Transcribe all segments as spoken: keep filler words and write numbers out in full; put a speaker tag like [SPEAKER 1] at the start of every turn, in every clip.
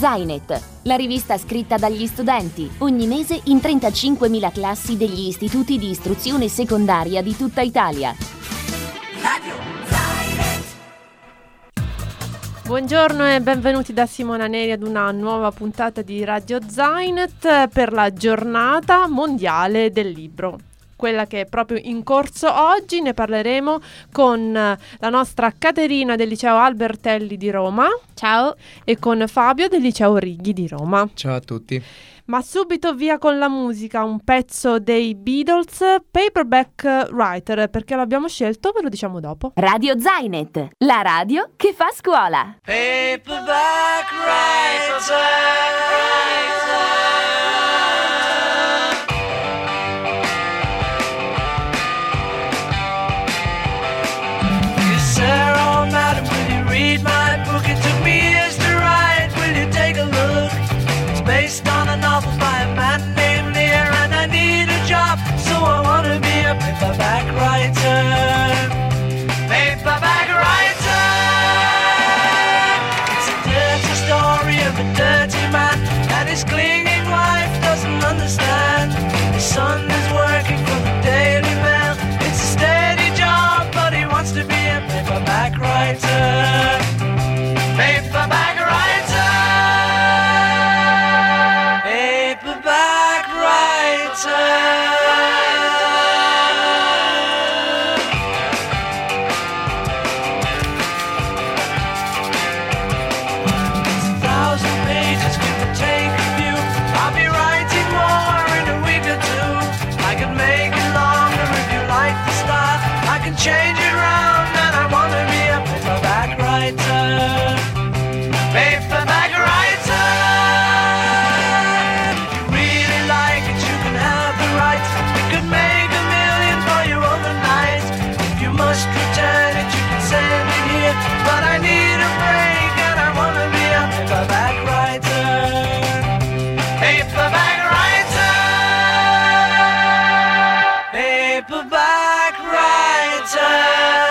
[SPEAKER 1] Zainet, la rivista scritta dagli studenti, ogni mese in trentacinquemila classi degli istituti di istruzione secondaria di tutta Italia.
[SPEAKER 2] Radio Zainet.
[SPEAKER 3] Buongiorno e benvenuti da Simona Neri ad una nuova puntata di Radio Zainet per la giornata mondiale del libro. Quella che è proprio in corso oggi. Ne parleremo con la nostra Caterina del liceo Albertelli di Roma.
[SPEAKER 4] Ciao.
[SPEAKER 3] E con Fabio del liceo Righi di Roma.
[SPEAKER 5] Ciao a tutti.
[SPEAKER 3] Ma subito via con la musica, un pezzo dei Beatles, Paperback Writer. Perché l'abbiamo scelto? Ve lo diciamo dopo.
[SPEAKER 1] Radio Zainet, la radio che fa scuola.
[SPEAKER 2] Paperback Writer. Read my book, it took me years to write. Will you take a look? It's based on a novel by a man named Lear, and I need a job, so I want to be a paperback writer. Paperback writer. It's a dirty story of a dirty man, and his clinging wife doesn't understand. His son is working for the Daily Mail. It's a steady job, but he wants to be a paperback writer. Paperback writer. Paperback writer. It's a thousand pages, give or take a few. I'll be writing more in a week or two. I can make it longer if you like the style. I can change it round, and I want to be a paperback writer. Paperback writer. If you really like it, you can have the rights. You could make a million for you overnight. If you must return it, you can send it here. But I need a break, and I want to be a paperback writer. Paperback writer. Paperback writer.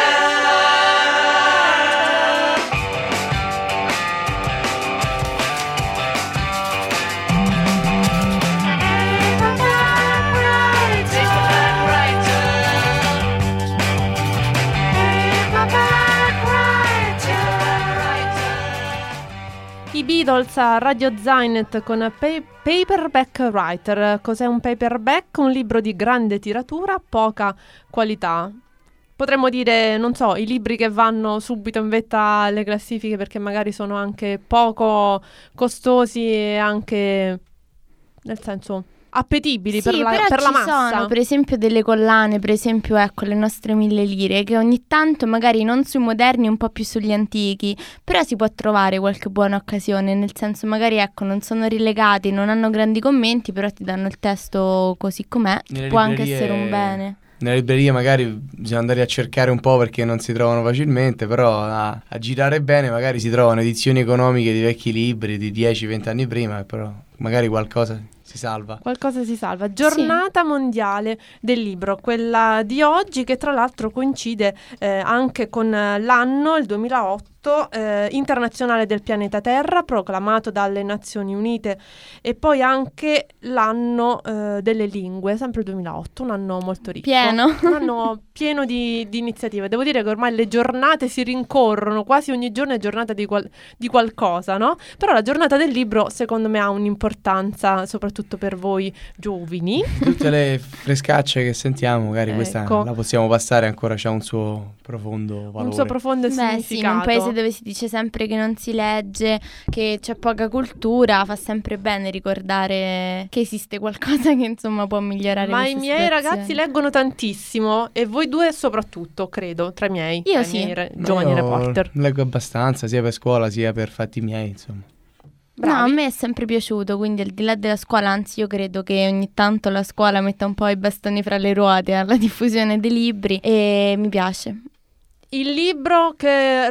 [SPEAKER 3] I Beatles a Radio Zainet con pa- Paperback Writer. Cos'è un paperback? Un libro di grande tiratura, poca qualità. Potremmo dire, non so, i libri che vanno subito in vetta alle classifiche perché magari sono anche poco costosi e anche, nel senso, appetibili
[SPEAKER 4] Sì,
[SPEAKER 3] per la,
[SPEAKER 4] però
[SPEAKER 3] per
[SPEAKER 4] ci
[SPEAKER 3] la massa.
[SPEAKER 4] sono per esempio delle collane, per esempio ecco le nostre mille lire, che ogni tanto magari non sui moderni, un po' più sugli antichi, però si può trovare qualche buona occasione, nel senso magari ecco non sono rilegati, non hanno grandi commenti, però ti danno il testo così com'è.
[SPEAKER 5] Nelle
[SPEAKER 4] Può anche
[SPEAKER 5] librerie-
[SPEAKER 4] essere un bene.
[SPEAKER 5] Nelle librerie magari bisogna andare a cercare un po' perché non si trovano facilmente, però a, a girare bene magari si trovano edizioni economiche di vecchi libri di dieci venti anni prima, però magari qualcosa si salva.
[SPEAKER 3] Qualcosa si salva. Giornata mondiale del libro, quella di oggi, che tra l'altro coincide eh, anche con l'anno, il duemilaotto, eh, internazionale del pianeta Terra, proclamato dalle Nazioni Unite, e poi anche l'anno eh, delle lingue, sempre il duemilaotto, un anno molto ricco.
[SPEAKER 4] Pieno.
[SPEAKER 3] Un anno pieno di, di iniziative. Devo dire che ormai le giornate si rincorrono, quasi ogni giorno è giornata di, qual- di qualcosa, no? Però la giornata del libro secondo me ha un'importanza soprattutto per voi giovani.
[SPEAKER 5] Tutte le frescacce che sentiamo, magari
[SPEAKER 3] Ecco.
[SPEAKER 5] questa la possiamo passare ancora, c'ha un suo profondo valore.
[SPEAKER 3] Un suo profondo
[SPEAKER 4] Beh sì, in
[SPEAKER 3] significato.
[SPEAKER 4] un paese dove si dice sempre che non si legge, che c'è poca cultura, fa sempre bene ricordare che esiste qualcosa che insomma può migliorare
[SPEAKER 3] Ma
[SPEAKER 4] questa
[SPEAKER 3] i miei
[SPEAKER 4] situazione.
[SPEAKER 3] ragazzi leggono tantissimo, e voi due soprattutto, credo, tra i miei,
[SPEAKER 4] Io
[SPEAKER 3] tra i
[SPEAKER 4] sì.
[SPEAKER 3] miei re-
[SPEAKER 5] Ma
[SPEAKER 3] giovani
[SPEAKER 5] io
[SPEAKER 3] reporter.
[SPEAKER 5] leggo abbastanza, sia per scuola sia per fatti miei, insomma.
[SPEAKER 4] No, a
[SPEAKER 3] Bravi.
[SPEAKER 4] me è sempre piaciuto, quindi al di là della scuola, anzi io credo che ogni tanto la scuola metta un po' i bastoni fra le ruote alla diffusione dei libri e mi piace.
[SPEAKER 3] Il libro che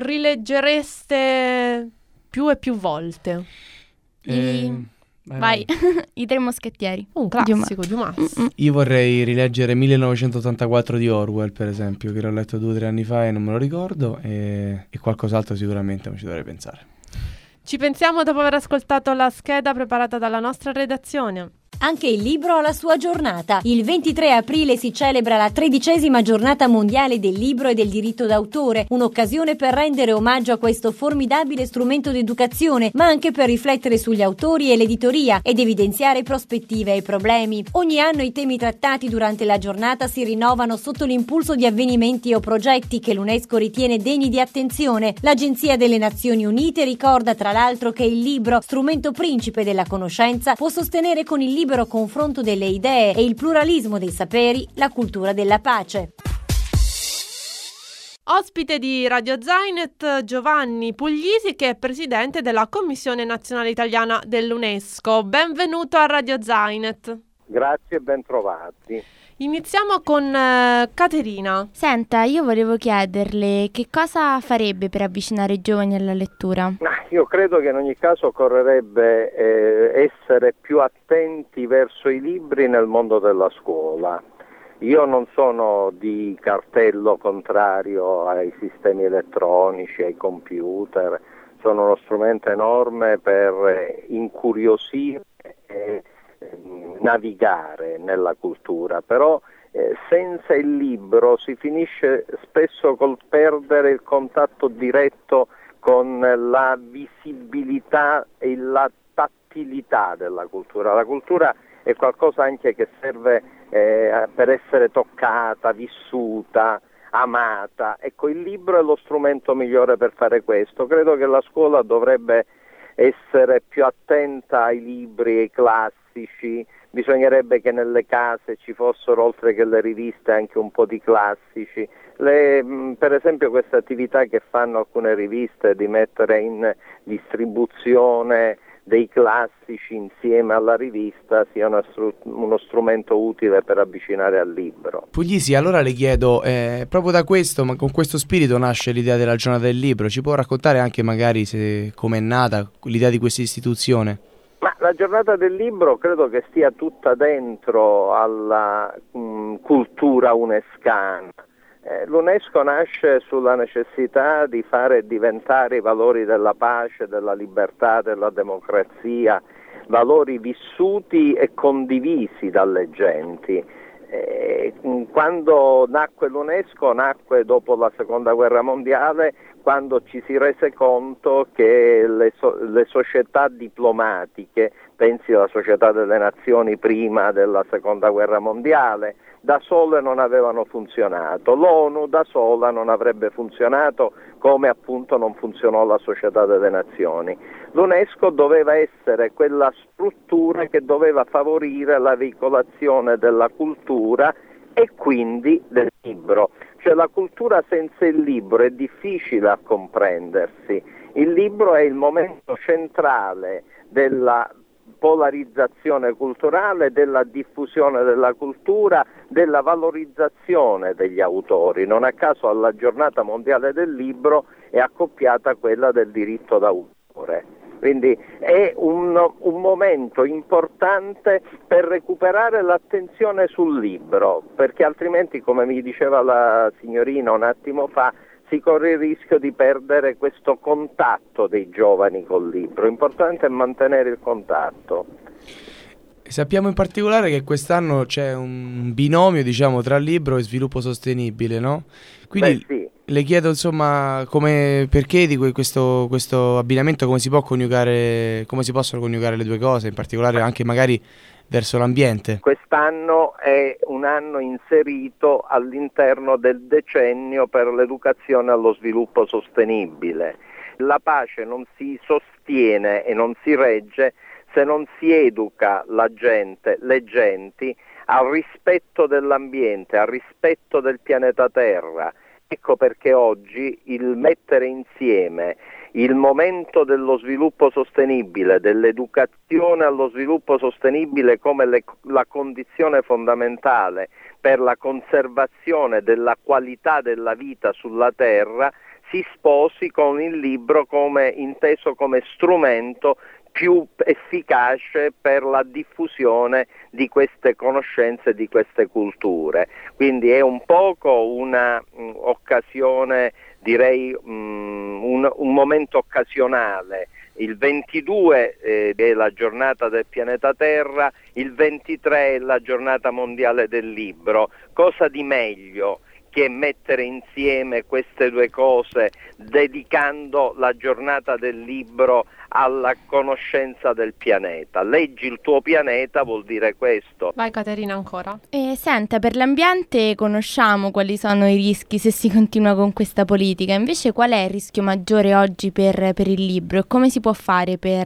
[SPEAKER 3] rileggereste più e più volte.
[SPEAKER 4] I-
[SPEAKER 5] Eh,
[SPEAKER 4] Vai, I Tre Moschettieri.
[SPEAKER 3] Un classico, Dumas.
[SPEAKER 4] Mm-mm.
[SPEAKER 5] Io vorrei rileggere millenovecentottantaquattro di Orwell, per esempio, che l'ho letto due o tre anni fa e non me lo ricordo, e, e qualcos'altro sicuramente mi ci dovrei pensare.
[SPEAKER 3] Ci pensiamo dopo aver ascoltato la scheda preparata dalla nostra redazione.
[SPEAKER 6] Anche il libro ha la sua giornata. Il ventitré aprile si celebra la tredicesima giornata mondiale del libro e del diritto d'autore, un'occasione per rendere omaggio a questo formidabile strumento d'educazione, ma anche per riflettere sugli autori e l'editoria ed evidenziare prospettive e problemi. Ogni anno i temi trattati durante la giornata si rinnovano sotto l'impulso di avvenimenti o progetti che l'UNESCO ritiene degni di attenzione. L'Agenzia delle Nazioni Unite ricorda tra l'altro che il libro, strumento principe della conoscenza, può sostenere con il libro confronto delle idee e il pluralismo dei saperi la cultura della pace.
[SPEAKER 3] Ospite di Radio Zainet Giovanni Puglisi, che è presidente della Commissione Nazionale Italiana dell'UNESCO. Benvenuto a Radio Zainet.
[SPEAKER 7] Grazie e ben trovati.
[SPEAKER 3] Iniziamo con uh, Caterina.
[SPEAKER 4] Senta, io volevo chiederle che cosa farebbe per avvicinare i giovani alla lettura?
[SPEAKER 7] Io credo che in ogni caso occorrerebbe eh, essere più attenti verso i libri nel mondo della scuola. Io non sono di cartello contrario ai sistemi elettronici, ai computer, sono uno strumento enorme per incuriosire e navigare nella cultura, però eh, senza il libro si finisce spesso col perdere il contatto diretto con la visibilità e la tattilità della cultura. La cultura è qualcosa anche che serve eh, per essere toccata, vissuta, amata. Ecco, il libro è lo strumento migliore per fare questo. Credo che la scuola dovrebbe essere più attenta ai libri, ai classici. Bisognerebbe che nelle case ci fossero, oltre che le riviste, anche un po' di classici. Le, per esempio queste attività che fanno alcune riviste di mettere in distribuzione dei classici insieme alla rivista sia uno, stru- uno strumento utile per avvicinare al libro.
[SPEAKER 5] Puglisi, allora le chiedo, eh, proprio da questo, ma con questo spirito nasce l'idea della giornata del libro. Ci può raccontare anche magari se come è nata l'idea di questa istituzione?
[SPEAKER 7] Ma la giornata del libro credo che stia tutta dentro alla mh, cultura unescana. Eh, L'UNESCO nasce sulla necessità di fare diventare i valori della pace, della libertà, della democrazia, valori vissuti e condivisi dalle genti. Eh, quando nacque l'UNESCO, nacque dopo la seconda guerra mondiale, quando ci si rese conto che le, so- le società diplomatiche, pensi alla Società delle Nazioni prima della seconda guerra mondiale, da sole non avevano funzionato. L'ONU da sola non avrebbe funzionato, come appunto non funzionò la Società delle Nazioni. L'UNESCO doveva essere quella struttura che doveva favorire la veicolazione della cultura e quindi del libro. Cioè la cultura senza il libro è difficile a comprendersi. Il libro è il momento centrale della polarizzazione culturale, della diffusione della cultura, della valorizzazione degli autori. Non a caso alla giornata mondiale del libro è accoppiata quella del diritto d'autore. Quindi è un, un momento importante per recuperare l'attenzione sul libro, perché altrimenti, come mi diceva la signorina un attimo fa, si corre il rischio di perdere questo contatto dei giovani col libro. L'importante è mantenere il contatto.
[SPEAKER 5] Sappiamo in particolare che quest'anno c'è un binomio, diciamo, tra libro e sviluppo sostenibile, no? Quindi
[SPEAKER 7] Beh, sì.
[SPEAKER 5] Le chiedo, insomma, come, perché di que- questo, questo abbinamento, come si può coniugare, come si possono coniugare le due cose, in particolare anche magari verso l'ambiente.
[SPEAKER 7] Quest'anno è un anno inserito all'interno del decennio per l'educazione allo sviluppo sostenibile. La pace non si sostiene e non si regge se non si educa la gente, le genti, al rispetto dell'ambiente, al rispetto del pianeta Terra. Ecco perché oggi il mettere insieme il momento dello sviluppo sostenibile, dell'educazione allo sviluppo sostenibile come le, la condizione fondamentale per la conservazione della qualità della vita sulla Terra, si sposi con il libro come inteso come strumento più efficace per la diffusione di queste conoscenze, di queste culture. Quindi è un poco una occasione, direi um, un, un momento occasionale il ventidue eh, è la giornata del pianeta Terra, il ventitré è la giornata mondiale del libro. Cosa di meglio che mettere insieme queste due cose, dedicando la giornata del libro alla conoscenza del pianeta? Leggi il tuo pianeta vuol dire questo.
[SPEAKER 3] Vai Caterina ancora.
[SPEAKER 4] E senta, per l'ambiente conosciamo quali sono i rischi se si continua con questa politica, invece qual è il rischio maggiore oggi per, per il libro e come si può fare per,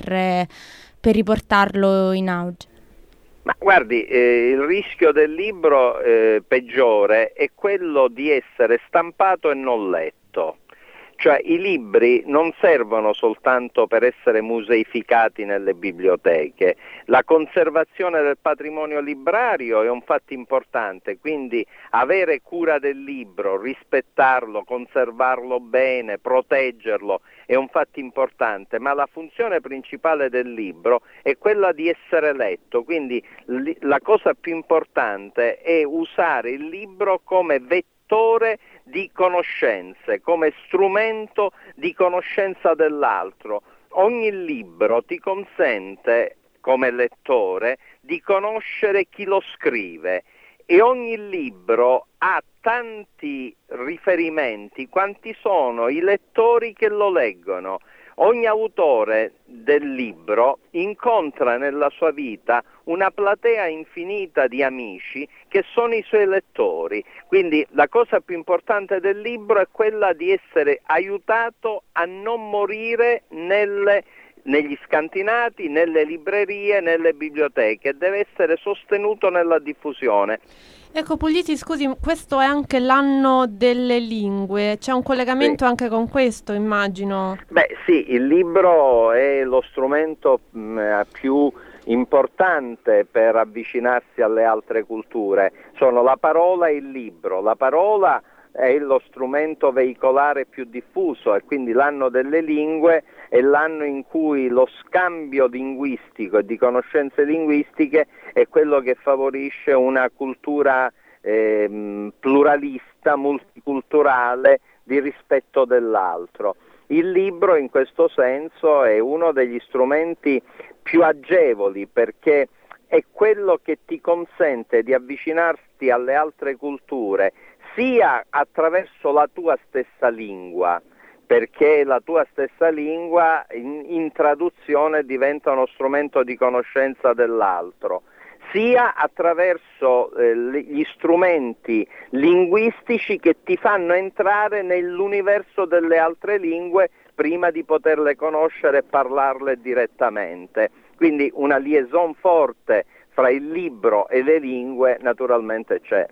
[SPEAKER 4] per riportarlo in auge?
[SPEAKER 7] Ma guardi, eh, il rischio del libro eh, peggiore è quello di essere stampato e non letto. Cioè i libri non servono soltanto per essere museificati nelle biblioteche, la conservazione del patrimonio librario è un fatto importante, quindi avere cura del libro, rispettarlo, conservarlo bene, proteggerlo è un fatto importante, ma la funzione principale del libro è quella di essere letto, quindi li- la cosa più importante è usare il libro come vettore di conoscenze, come strumento di conoscenza dell'altro. Ogni libro ti consente, come lettore, di conoscere chi lo scrive e ogni libro ha tanti riferimenti quanti sono i lettori che lo leggono. Ogni autore del libro incontra nella sua vita una platea infinita di amici che sono i suoi lettori, quindi la cosa più importante del libro è quella di essere aiutato a non morire nelle, negli scantinati, nelle librerie, nelle biblioteche, deve essere sostenuto nella diffusione.
[SPEAKER 3] Ecco Puglisi, scusi, questo è anche l'anno delle lingue, c'è un collegamento
[SPEAKER 7] Sì.
[SPEAKER 3] anche con questo, immagino?
[SPEAKER 7] Beh sì, il libro è lo strumento mh, più importante per avvicinarsi alle altre culture, sono la parola e il libro. La parola è lo strumento veicolare più diffuso e quindi l'anno delle lingue è l'anno in cui lo scambio linguistico e di conoscenze linguistiche è quello che favorisce una cultura eh, pluralista, multiculturale, di rispetto dell'altro. Il libro in questo senso è uno degli strumenti più agevoli perché è quello che ti consente di avvicinarti alle altre culture sia attraverso la tua stessa lingua, perché la tua stessa lingua in, in traduzione diventa uno strumento di conoscenza dell'altro, sia attraverso eh, gli strumenti linguistici che ti fanno entrare nell'universo delle altre lingue prima di poterle conoscere e parlarle direttamente. Quindi una liaison forte fra il libro e le lingue naturalmente c'è.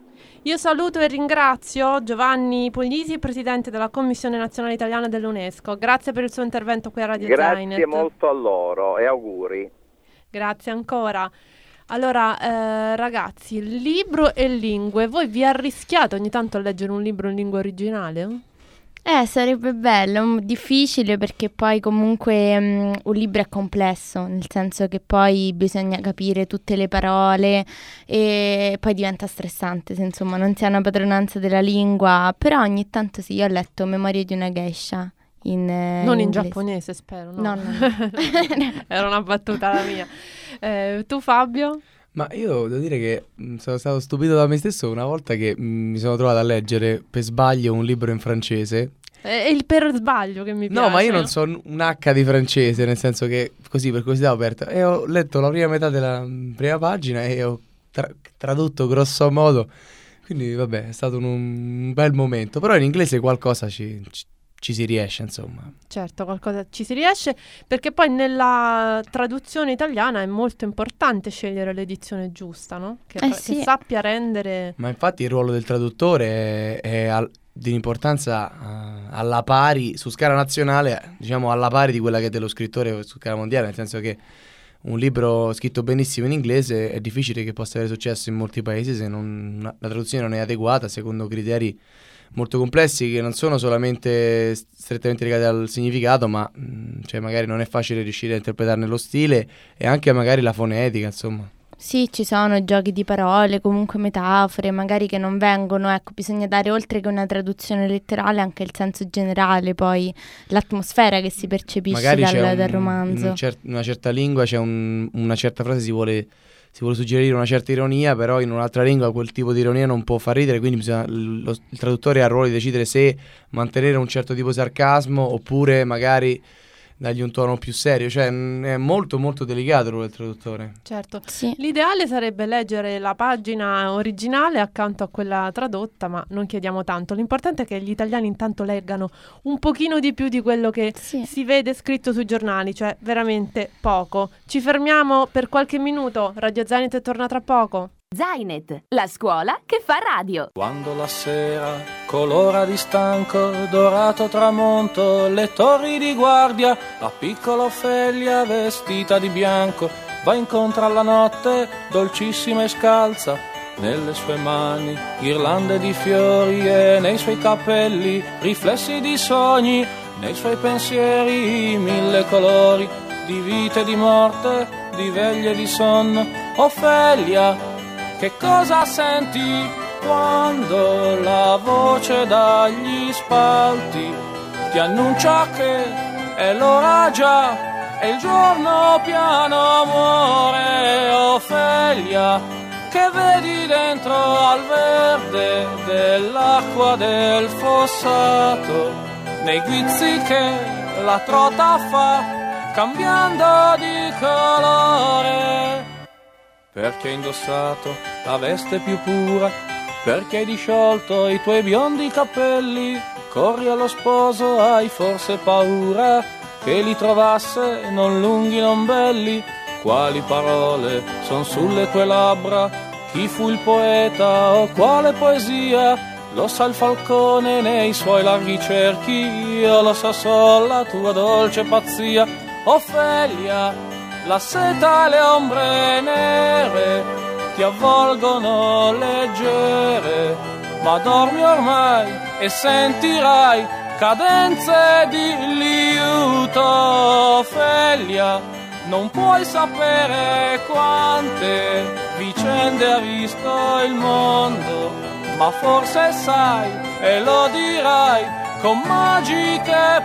[SPEAKER 3] Io saluto e ringrazio Giovanni Puglisi, presidente della Commissione Nazionale Italiana dell'UNESCO. Grazie per il suo intervento qui a Radio
[SPEAKER 7] Grazie
[SPEAKER 3] Zainet.
[SPEAKER 7] Grazie molto a loro e auguri.
[SPEAKER 3] Grazie ancora. Allora, eh, ragazzi, libro e lingue, voi vi arrischiate ogni tanto a leggere un libro in lingua originale?
[SPEAKER 4] Eh, sarebbe bello, difficile perché poi comunque um, un libro è complesso, nel senso che poi bisogna capire tutte le parole e poi diventa stressante se insomma non si ha una padronanza della lingua, però ogni tanto sì, io ho letto Memorie di una geisha. In, eh,
[SPEAKER 3] non in,
[SPEAKER 4] in
[SPEAKER 3] giapponese, spero, no?
[SPEAKER 4] No, no, no.
[SPEAKER 3] Era una battuta la mia. Eh, tu Fabio?
[SPEAKER 5] Ma io devo dire che mh, sono stato stupito da me stesso una volta che mh, mi sono trovato a leggere per sbaglio un libro in francese.
[SPEAKER 3] È il per sbaglio che mi piace.
[SPEAKER 5] No, ma io non so un H di francese, nel senso che così per curiosità ho aperto e ho letto la prima metà della mh, prima pagina e ho tra- tradotto grosso modo. Quindi vabbè, è stato un, un bel momento. Però in inglese qualcosa ci... ci ci si riesce, insomma.
[SPEAKER 3] Certo, qualcosa ci si riesce, perché poi nella traduzione italiana è molto importante scegliere l'edizione giusta, no? Che,
[SPEAKER 4] eh
[SPEAKER 3] che
[SPEAKER 4] sì.
[SPEAKER 3] sappia rendere...
[SPEAKER 5] Ma infatti il ruolo del traduttore è, è al, di un'importanza uh, alla pari, su scala nazionale, diciamo alla pari di quella che è dello scrittore su scala mondiale, nel senso che un libro scritto benissimo in inglese è difficile che possa avere successo in molti paesi se non, la traduzione non è adeguata secondo criteri molto complessi che non sono solamente strettamente legati al significato, ma mh, cioè magari non è facile riuscire a interpretarne lo stile e anche magari la fonetica, insomma.
[SPEAKER 4] Sì, ci sono giochi di parole, comunque metafore, magari che non vengono, ecco, bisogna dare oltre che una traduzione letterale anche il senso generale, poi l'atmosfera che si percepisce
[SPEAKER 5] Magari
[SPEAKER 4] dal,
[SPEAKER 5] c'è un-
[SPEAKER 4] dal
[SPEAKER 5] in
[SPEAKER 4] romanzo.
[SPEAKER 5] un cer- una certa lingua c'è un- una certa frase, si vuole, si vuole suggerire una certa ironia, però in un'altra lingua quel tipo di ironia non può far ridere, quindi bisogna- lo- il traduttore ha il ruolo di decidere se mantenere un certo tipo di sarcasmo oppure magari dargli un tono più serio, cioè mh, è molto molto delicato il ruolo del traduttore.
[SPEAKER 3] Certo.
[SPEAKER 4] Sì.
[SPEAKER 3] L'ideale sarebbe leggere la pagina originale accanto a quella tradotta, ma non chiediamo tanto. L'importante è che gli italiani intanto leggano un pochino di più di quello che
[SPEAKER 4] Sì.
[SPEAKER 3] si vede scritto sui giornali, cioè veramente poco. Ci fermiamo per qualche minuto. Radio Zainet torna tra poco.
[SPEAKER 1] Zainet, la scuola che fa radio.
[SPEAKER 8] Quando la sera colora di stanco, dorato tramonto, le torri di guardia, la piccola Ofelia vestita di bianco va incontro alla notte, dolcissima e scalza, nelle sue mani ghirlande di fiori e nei suoi capelli riflessi di sogni, nei suoi pensieri mille colori, di vita e di morte, di veglia e di sonno. Ofelia, che cosa senti quando la voce dagli spalti ti annuncia che è l'ora già e il giorno piano muore? Ofelia, che vedi dentro al verde dell'acqua del fossato, nei guizzi che la trota fa cambiando di colore? Perché hai indossato la veste più pura, perché hai disciolto i tuoi biondi capelli, corri allo sposo, hai forse paura che li trovasse non lunghi non belli? Quali parole son sulle tue labbra? Chi fu il poeta o quale poesia? Lo sa il falcone nei suoi larghi cerchi, io lo so solo la tua dolce pazzia. Ofelia, la seta e le ombre nere ti avvolgono leggere, ma dormi ormai e sentirai cadenze di liuto. Ofelia, non puoi sapere quante vicende ha visto il mondo, ma forse sai e lo dirai con magiche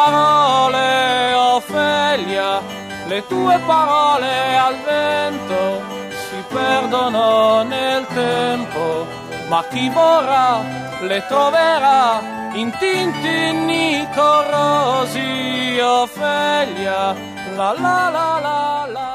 [SPEAKER 8] parole. Ofelia, le tue parole al vento si perdono nel tempo, ma chi vorrà le troverà in tintinni corrosi. Ofelia, la la la la la la.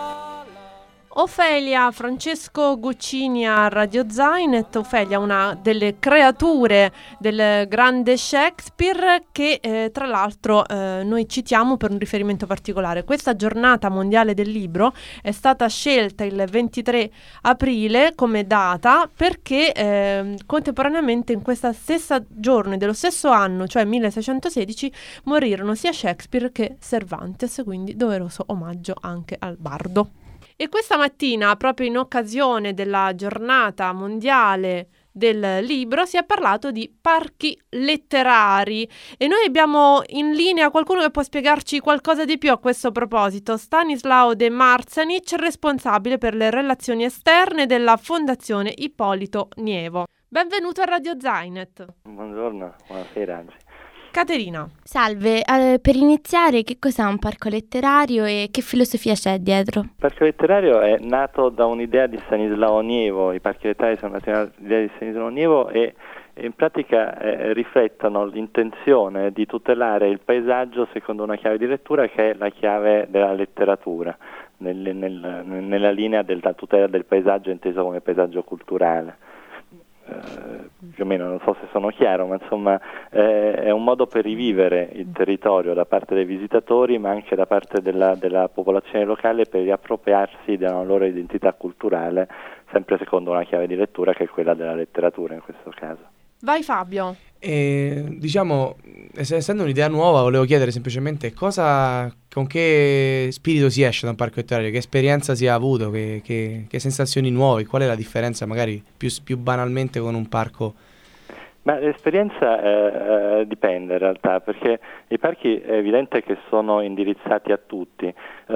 [SPEAKER 3] Ofelia, Francesco Guccini a Radio Zainet. Ofelia, una delle creature del grande Shakespeare che eh, tra l'altro eh, noi citiamo per un riferimento particolare. Questa giornata mondiale del libro è stata scelta il ventitré aprile come data perché eh, contemporaneamente in questa stessa giorno dello stesso anno, cioè milleseicentosedici, morirono sia Shakespeare che Cervantes, quindi doveroso omaggio anche al bardo. E questa mattina, proprio in occasione della giornata mondiale del libro, si è parlato di parchi letterari e noi abbiamo in linea qualcuno che può spiegarci qualcosa di più a questo proposito. Stanislao De Marzanic, responsabile per le relazioni esterne della Fondazione Ippolito Nievo. Benvenuto a Radio Zainet.
[SPEAKER 9] Buongiorno, buonasera anzi.
[SPEAKER 3] Caterina.
[SPEAKER 4] Salve, eh, per iniziare che cos'è un parco letterario e che filosofia c'è dietro?
[SPEAKER 9] Il parco letterario è nato da un'idea di Stanislao Nievo, i parchi letterari sono nati da un'idea di Stanislao Nievo e in pratica eh, riflettono l'intenzione di tutelare il paesaggio secondo una chiave di lettura che è la chiave della letteratura, nel, nel, nella linea della tutela del paesaggio inteso come paesaggio culturale. Eh, più o meno non so se sono chiaro, ma insomma eh, è un modo per rivivere il territorio da parte dei visitatori ma anche da parte della, della popolazione locale per riappropriarsi della loro identità culturale, sempre secondo una chiave di lettura che è quella della letteratura in questo caso.
[SPEAKER 3] Vai Fabio.
[SPEAKER 5] E, diciamo, essendo un'idea nuova, volevo chiedere semplicemente cosa, con che spirito si esce da un parco letterario, che esperienza si è avuto, che, che, che sensazioni nuove, qual è la differenza magari più, più banalmente con un parco
[SPEAKER 9] Ma l'esperienza eh, eh, dipende in realtà, perché i parchi è evidente che sono indirizzati a tutti,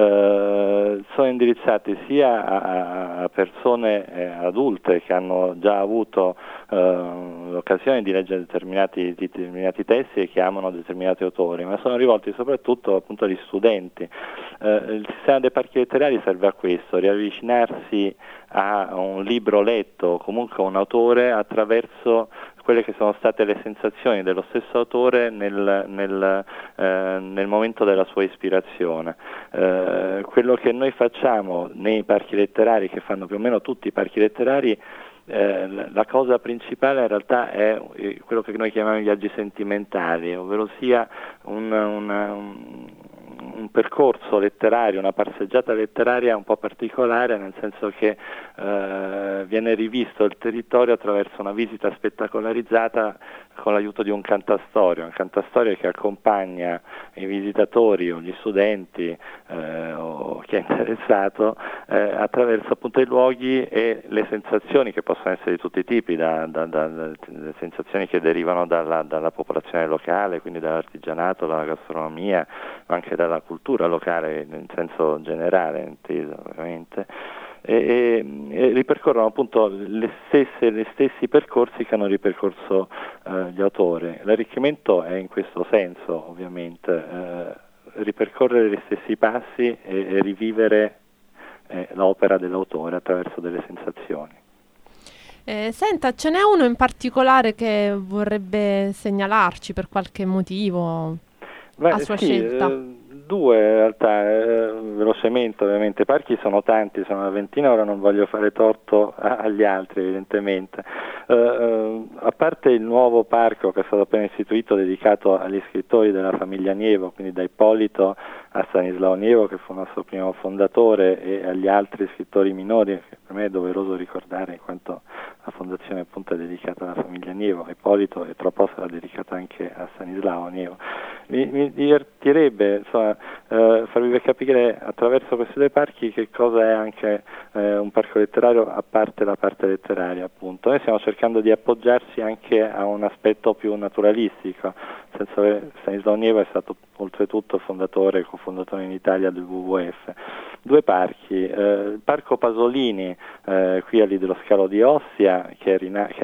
[SPEAKER 9] eh, sono indirizzati sia a, a persone eh, adulte che hanno già avuto eh, l'occasione di leggere determinati, determinati testi e che amano determinati autori, ma sono rivolti soprattutto appunto agli studenti. Eh, il sistema dei parchi letterari serve a questo, riavvicinarsi a un libro letto, comunque a un autore, attraverso quelle che sono state le sensazioni dello stesso autore nel, nel, eh, nel momento della sua ispirazione. Eh, quello che noi facciamo nei parchi letterari, che fanno più o meno tutti i parchi letterari, eh, la cosa principale in realtà è quello che noi chiamiamo i viaggi sentimentali, ovvero sia un, una, un un percorso letterario, una passeggiata letteraria un po' particolare, nel senso che eh, viene rivisto il territorio attraverso una visita spettacolarizzata con l'aiuto di un cantastorie, un cantastorie che accompagna i visitatori o gli studenti eh, o chi è interessato eh, attraverso appunto i luoghi e le sensazioni, che possono essere di tutti i tipi, da, da, da, da le sensazioni che derivano dalla, dalla popolazione locale, quindi dall'artigianato, dalla gastronomia, ma anche dalla cultura locale in senso generale, inteso ovviamente. E, e, e ripercorrono appunto le stesse, gli stessi percorsi che hanno ripercorso eh, gli autori. L'arricchimento è in questo senso, ovviamente, eh, ripercorrere gli stessi passi e, e rivivere eh, l'opera dell'autore attraverso delle sensazioni.
[SPEAKER 3] Eh, senta, ce n'è uno in particolare che vorrebbe segnalarci per qualche motivo?
[SPEAKER 9] Beh,
[SPEAKER 3] a sua
[SPEAKER 9] sì,
[SPEAKER 3] scelta?
[SPEAKER 9] Eh, due in realtà, eh, velocemente ovviamente. I parchi sono tanti, sono una ventina, ora non voglio fare torto a, agli altri evidentemente. Eh, eh, a parte il nuovo parco che è stato appena istituito dedicato agli scrittori della famiglia Nievo, quindi da Ippolito a Stanislao Nievo, che fu il nostro primo fondatore, e agli altri scrittori minori, che per me è doveroso ricordare in quanto la fondazione appunto è dedicata alla famiglia Nievo. Ippolito e troppo sarà dedicata anche a Stanislao Nievo. Mi, mi divertirebbe insomma, eh, farvi capire attraverso questi due parchi che cosa è anche eh, un parco letterario, a parte la parte letteraria appunto. Noi stiamo cercando di appoggiarsi anche a un aspetto più naturalistico, nel senso che Stanislao Nievo è stato oltretutto fondatore e cofondatore in Italia del W W F. Due parchi, eh, il Parco Pasolini eh, qui all'idroscalo di Ostia, che è, rina- che è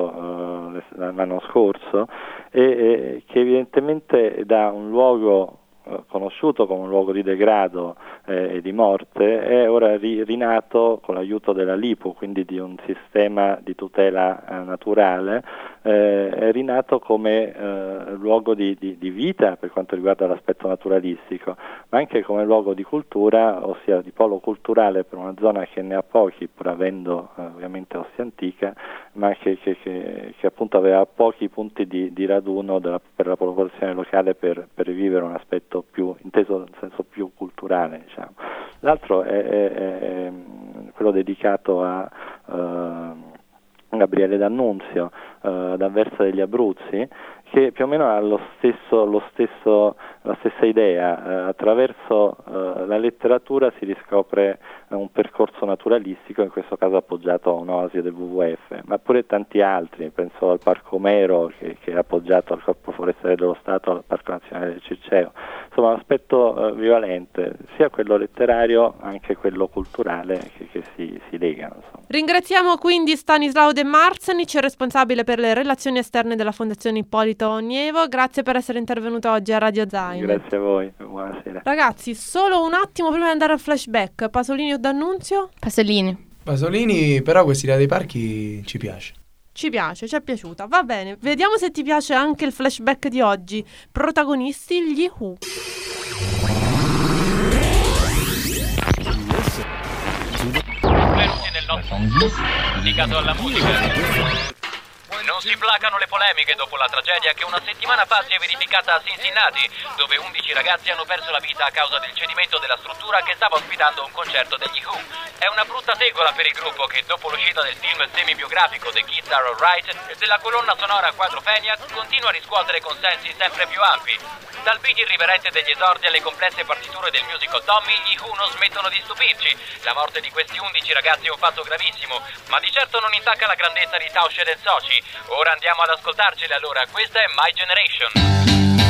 [SPEAKER 9] nato eh, l'anno scorso e, e che evidentemente dà un luogo eh, conosciuto come un luogo di degrado eh, e di morte, è ora ri- rinato con l'aiuto della LIPU, quindi di un sistema di tutela eh, naturale, eh, è rinato come eh, luogo di, di, di vita per quanto riguarda l'aspetto naturalistico, ma anche come luogo di cultura, ossia di polo culturale per una zona che ne ha pochi, pur avendo eh, ovviamente Ostia Antica, ma che, che, che, che appunto aveva pochi punti di, di raduno della, per la popolazione locale per, per rivivere un aspetto più inteso nel senso più culturale, diciamo. L'altro è, è, è quello dedicato a uh, Gabriele D'Annunzio, uh, d'Anversa degli Abruzzi, che più o meno ha lo stesso, lo stesso, la stessa idea. Eh, attraverso eh, la letteratura si riscopre eh, un percorso naturalistico, in questo caso appoggiato a un'oasi del W W F, ma pure tanti altri, penso al Parco Omero che, che è appoggiato al Corpo Forestale dello Stato, al Parco Nazionale del Circeo. Insomma, un aspetto eh, bivalente, sia quello letterario anche quello culturale che, che si, si legano. Insomma.
[SPEAKER 3] Ringraziamo quindi Stanislao De Marzanic, responsabile per le relazioni esterne della Fondazione Ippolito Nievo. Grazie per essere intervenuto oggi a Radio Zain.
[SPEAKER 9] Grazie a voi, buonasera.
[SPEAKER 3] Ragazzi, solo un attimo prima di andare al flashback, Pasolini o D'Annunzio?
[SPEAKER 4] Pasolini.
[SPEAKER 5] Pasolini, però quest'idea dei parchi ci piace.
[SPEAKER 3] Ci piace, ci è piaciuta. Va bene, vediamo se ti piace anche il flashback di oggi. Protagonisti gli Who.
[SPEAKER 10] Benvenuti nel nostro dedicato alla musica. Non si placano le polemiche dopo la tragedia che una settimana fa si è verificata a Cincinnati, dove undici ragazzi hanno perso la vita a causa del cedimento della struttura che stava ospitando un concerto degli Who. È una brutta tegola per il gruppo che, dopo l'uscita del film semi-biografico The Kids Are Alright e della colonna sonora Quadrophenia, continua a riscuotere consensi sempre più ampi. Dal beat irriverente degli esordi alle complesse partiture del musical Tommy, gli Who non smettono di stupirci. La morte di questi undici ragazzi è un fatto gravissimo, ma di certo non intacca la grandezza di Tauscher e Soci, Ora andiamo ad ascoltarcele allora, questa è My Generation.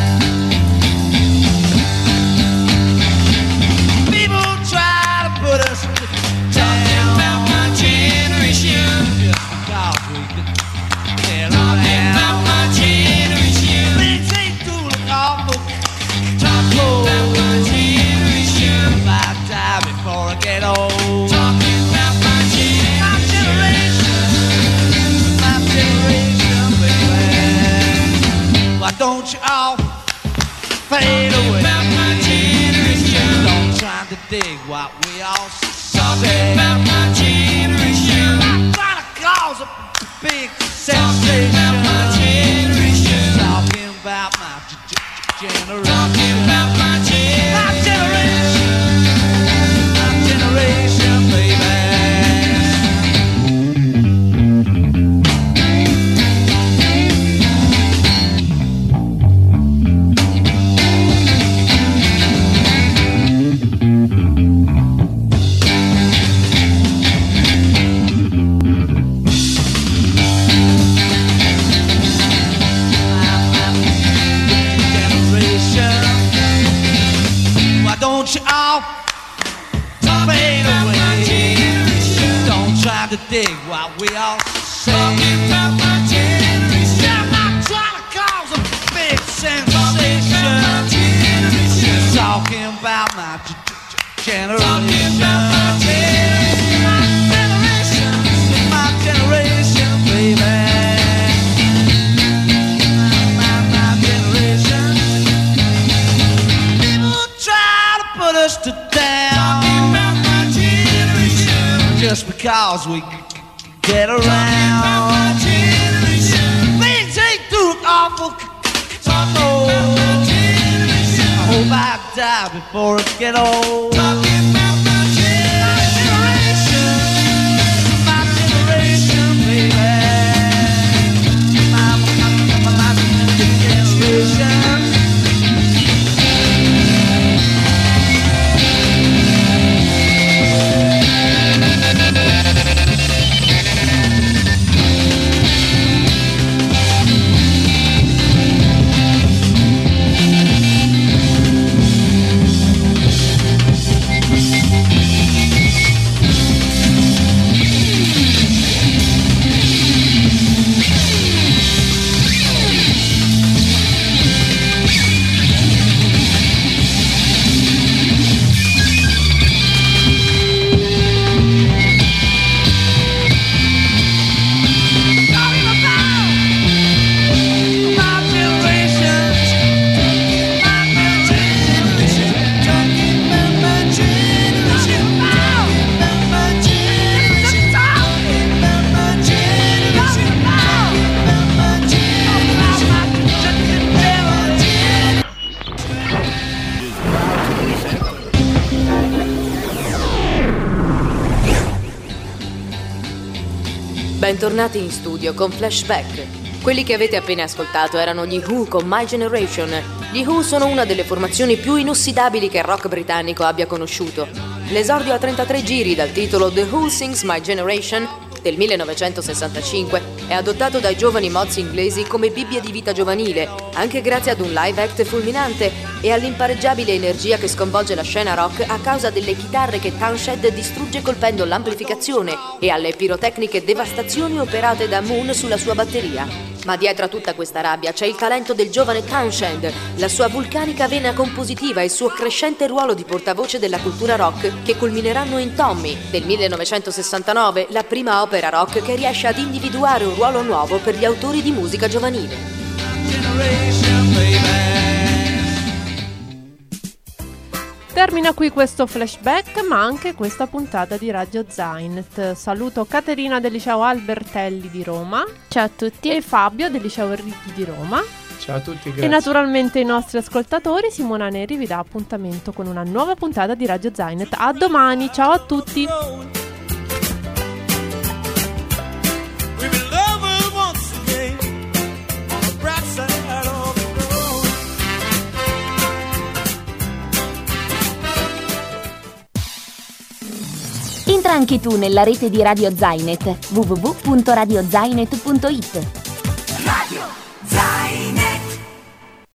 [SPEAKER 2] People try to put us talking about my generation. Cause we could tell talking about my generation. Things ain't too awful. Talking about my generation. About time before I get old. Talking about my generation. My generation, baby. Why don't you all fade away? About my generation. Don't try to dig what we all say. Talking about my generation. I'm trying to cause a big sensation. Talking about my generation. Talking about my g- g- generation. Talking about my generation. My generation. My generation, baby. Don't you all fade away? Don't try to dig what we all say. Talking about my generation. I'm not trying to cause a big sensation. Just talking about my g- g- generation. Talking about my generation. My generation, baby. My, my generation. People try to put us to down. Talking about my generation. Just because we c- c- get around. Talking about my generation. Things ain't too awful. Talking about my generation. I hope I die before I get old. Talking about my generation. My generation, baby. My, my, my, my, my generation.
[SPEAKER 11] Bentornati in studio con Flashback. Quelli che avete appena ascoltato erano gli Who con My Generation. Gli Who sono una delle formazioni più inossidabili che il rock britannico abbia conosciuto. L'esordio a trentatré giri dal titolo The Who Sings My Generation del millenovecentosessantacinque è adottato dai giovani mozzi inglesi come bibbia di vita giovanile, anche grazie ad un live act fulminante e all'impareggiabile energia che sconvolge la scena rock a causa delle chitarre che Townshend distrugge colpendo l'amplificazione e alle pirotecniche devastazioni operate da Moon sulla sua batteria. Ma dietro a tutta questa rabbia c'è il talento del giovane Townshend, la sua vulcanica vena compositiva e il suo crescente ruolo di portavoce della cultura rock che culmineranno in Tommy del millenovecentosessantanove, la prima opera rock che riesce ad individuare un ruolo nuovo per gli autori di musica giovanile.
[SPEAKER 3] Termina qui questo flashback, ma anche questa puntata di Radio Zainet. Saluto Caterina del liceo Albertelli di Roma.
[SPEAKER 4] Ciao a tutti.
[SPEAKER 3] E Fabio del liceo Enrichi di Roma.
[SPEAKER 5] Ciao a tutti, grazie.
[SPEAKER 3] E naturalmente i nostri ascoltatori. Simona Neri vi dà appuntamento con una nuova puntata di Radio Zainet. A domani, ciao a tutti.
[SPEAKER 1] Entra anche tu nella rete di Radio Zainet, w w w punto radio zainet punto it.
[SPEAKER 12] Radio Zaino.